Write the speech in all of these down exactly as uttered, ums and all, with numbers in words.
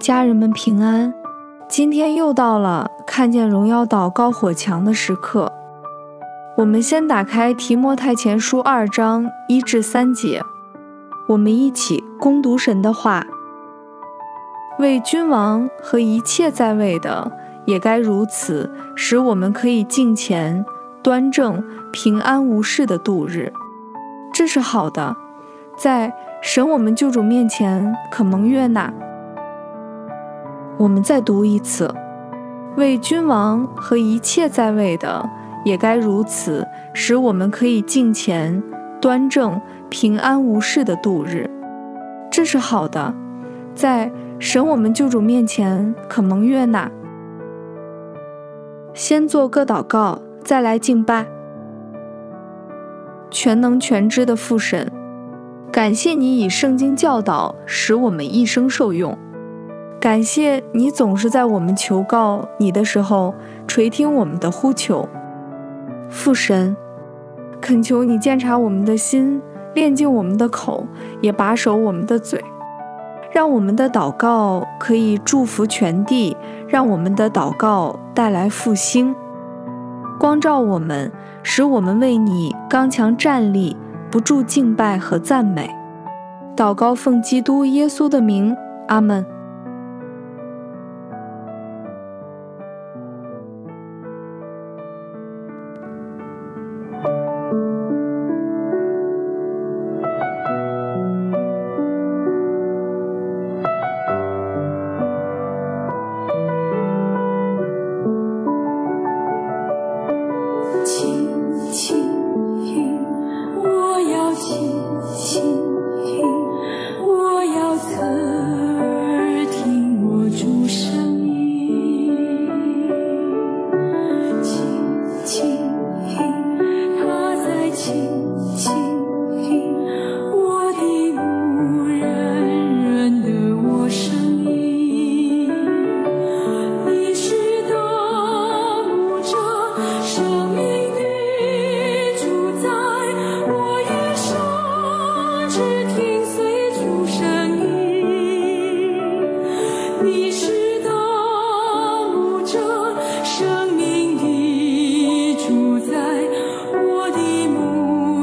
家人们平安。今天又到了看见荣耀岛高火墙的时刻。我们先打开提摩太前书二章一至三节，我们一起攻读神的话。为君王和一切在位的，也该如此，使我们可以敬虔、端正、平安无事的度日。这是好的，在神我们救主面前可蒙悦纳。我们再读一次，为君王和一切在位的，也该如此，使我们可以敬虔、端正、平安无事的度日。这是好的，在神我们救主面前可蒙悦纳。先做个祷告，再来敬拜。全能全知的父神，感谢你以圣经教导使我们一生受用，感谢你总是在我们求告你的时候垂听我们的呼求。父神，恳求你鉴察我们的心，炼净我们的口，也把守我们的嘴，让我们的祷告可以祝福全地，让我们的祷告带来复兴，光照我们，使我们为你刚强站立，不住敬拜和赞美。祷告奉基督耶稣的名，阿们。 生命的主宰，我的牧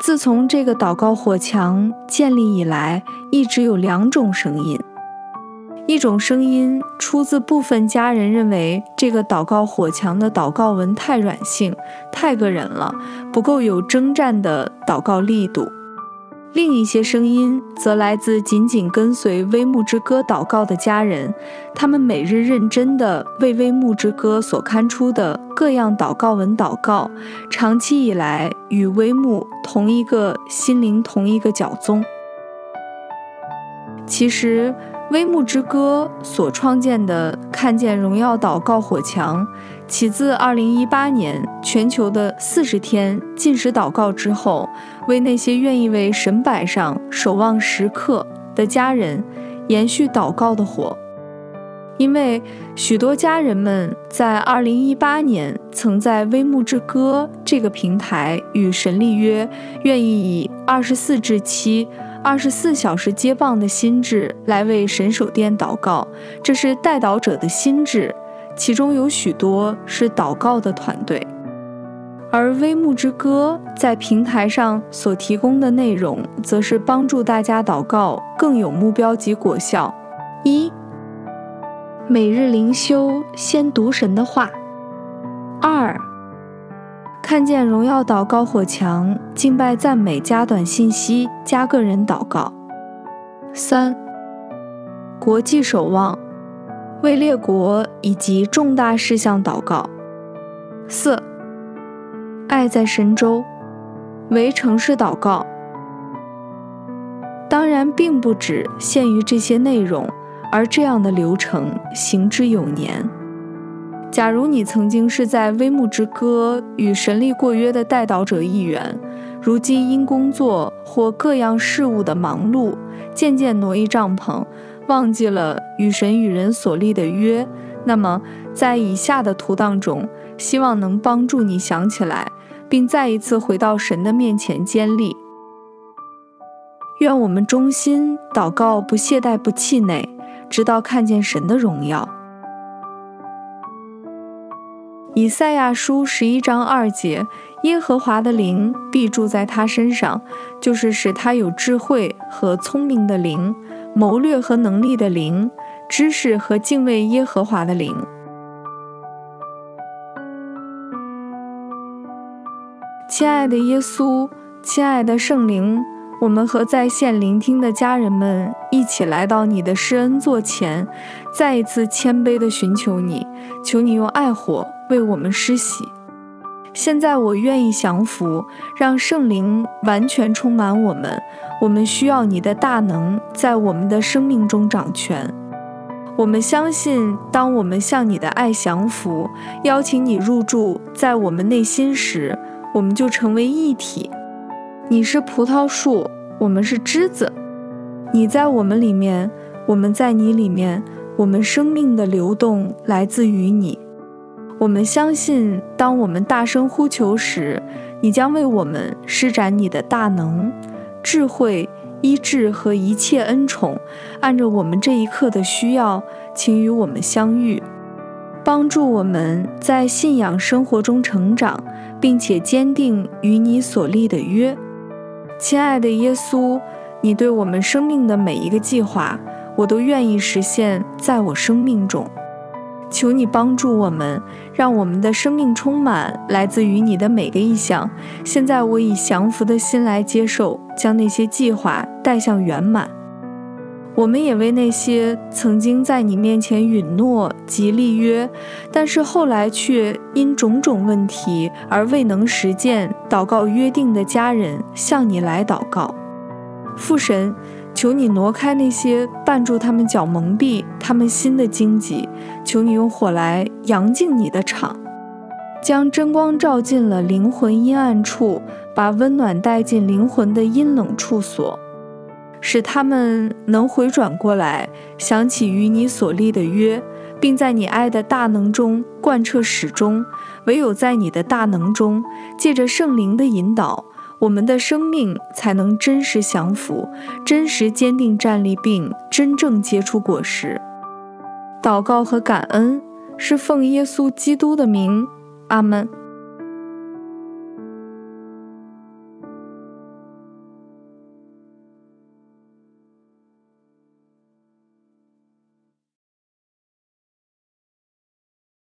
自从这个祷告火墙建立以来，一直有两种声音。一种声音出自部分家人认为这个祷告火墙的祷告文太软性、太个人了，不够有征战的祷告力度。另一些声音则来自紧紧跟随微牧之歌祷告的家人，他们每日认真地为微牧之歌所刊出的各样祷告文祷告，长期以来与微牧同一个心灵同一个教宗。其实微牧之歌所创建的看见荣耀祷告火墙，起自二零一八年全球的四十天禁食祷告之后，为那些愿意为神摆上守望时刻的家人延续祷告的火。因为许多家人们在二零一八年曾在微牧之歌这个平台与神立约，愿意以二十四至七二十四小时接棒的心智来为神守殿祷告，这是代祷者的心智，其中有许多是祷告的团队。而微牧之歌在平台上所提供的内容，则是帮助大家祷告更有目标及果效。一、每日灵修，先读神的话。二、看见荣耀祷告火墙，敬拜赞美加短信息加个人祷告。三、国际守望，为列国以及重大事项祷告。四、爱在神州，为城市祷告。当然并不只限于这些内容，而这样的流程行之有年。假如你曾经是在微牧之歌与神立过约的代祷者一员，如今因工作或各样事务的忙碌，渐渐挪移帐篷，忘记了与神与人所立的约，那么在以下的图档中，希望能帮助你想起来，并再一次回到神的面前坚立。愿我们忠心祷告，不懈怠不气馁，直到看见神的荣耀。以赛亚书十一章二节，耶和华的灵必住在他身上，就是使他有智慧和聪明的灵，谋略和能力的灵，知识和敬畏耶和华的灵。亲爱的耶稣，亲爱的圣灵，我们和在线聆听的家人们一起来到你的施恩座前，再一次谦卑地寻求你，求你用爱火为我们施洗。现在我愿意降服，让圣灵完全充满我们，我们需要你的大能在我们的生命中掌权。我们相信，当我们向你的爱降服，邀请你入住在我们内心时，我们就成为一体。你是葡萄树，我们是枝子，你在我们里面，我们在你里面，我们生命的流动来自于你。我们相信，当我们大声呼求时，你将为我们施展你的大能、智慧、医治和一切恩宠，按着我们这一刻的需要，请与我们相遇，帮助我们在信仰生活中成长，并且坚定与你所立的约。亲爱的耶稣，你对我们生命的每一个计划，我都愿意实现在我生命中。求你帮助我们，让我们的生命充满来自于你的每个意向。现在我以降服的心来接受，将那些计划带向圆满。我们也为那些曾经在你面前允诺及立约，但是后来却因种种问题而未能实践祷告约定的家人，向你来祷告。父神，求你挪开那些绊住他们脚、蒙蔽他们心的荆棘，求你用火来扬净你的场，将真光照进了灵魂阴暗处，把温暖带进灵魂的阴冷处所，使他们能回转过来，想起与你所立的约，并在你爱的大能中贯彻始终。唯有在你的大能中，借着圣灵的引导，我们的生命才能真实降服，真实坚定站立，并真正结出果实。祷告和感恩是奉耶稣基督的名，阿们。